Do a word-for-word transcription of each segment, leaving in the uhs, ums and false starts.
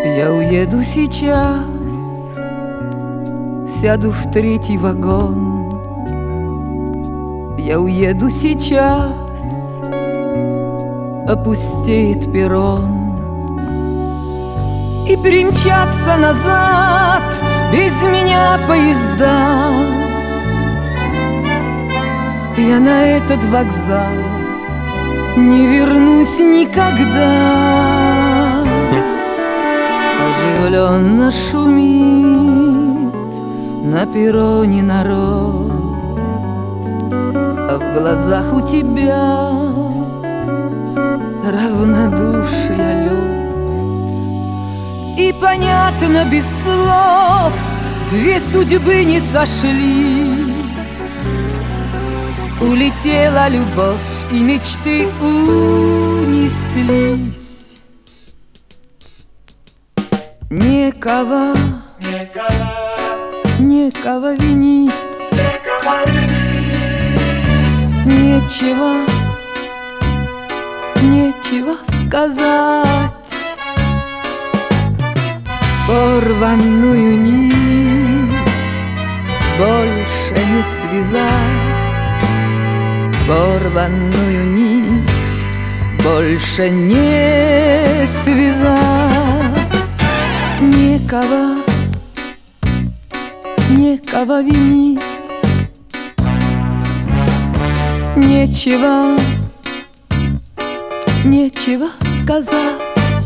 Я уеду сейчас, сяду в третий вагон. Я уеду сейчас, опустеет перрон. И примчатся назад без меня поезда. Я на этот вокзал не вернусь никогда. Оживленно шумит на перроне народ, а в глазах у тебя равнодушие лед. И понятно без слов, две судьбы не сошлись. Улетела любовь, и мечты унеслись. Некого, некого винить, нечего, нечего сказать. Порванную нить больше не связать. Порванную нить больше не связать. Некого, некого винить, нечего, нечего сказать.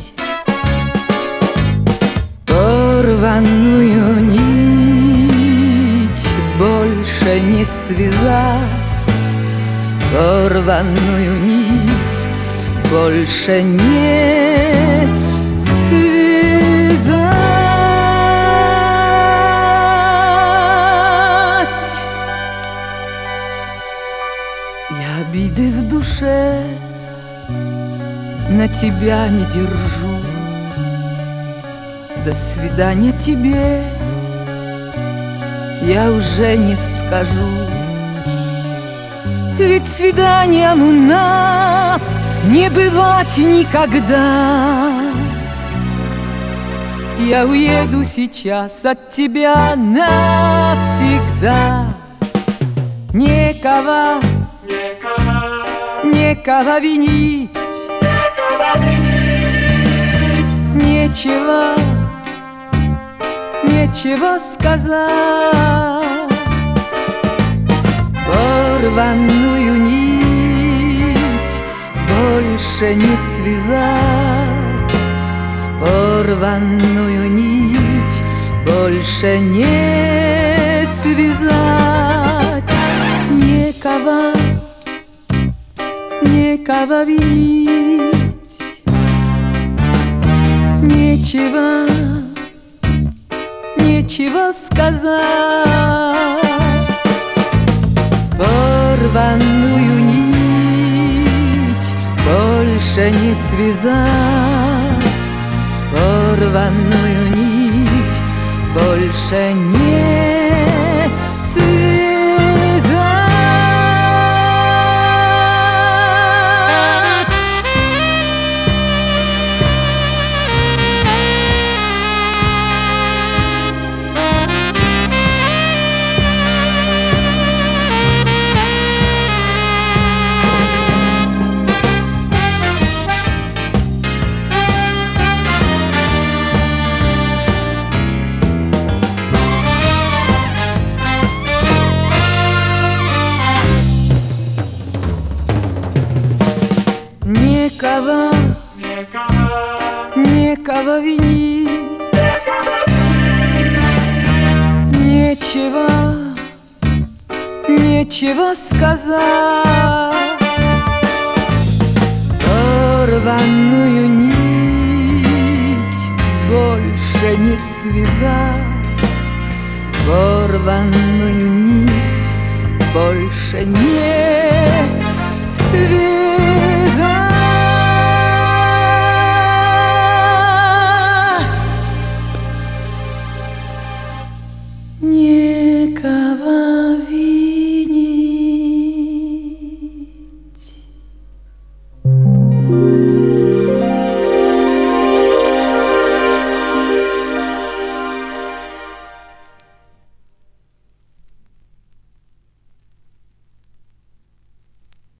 Порванную нить больше не связать. Порванную нить больше не связать. Я обиды в душе на тебя не держу. До свидания тебе я уже не скажу. Ведь свиданиям у нас не бывать никогда. Я уеду сейчас от тебя навсегда. Некого, некого, некого винить, некого винить. Нечего, нечего сказать. Порванную нить больше не связать. Порванную нить больше не связать. Некого, некого винить, нечего, нечего сказать. Порванную нить больше не связать. Порванную нить больше не связать. Некого, некого винить, нечего, нечего сказать. Порванную нить больше не связать. Порванную нить больше не связать. Не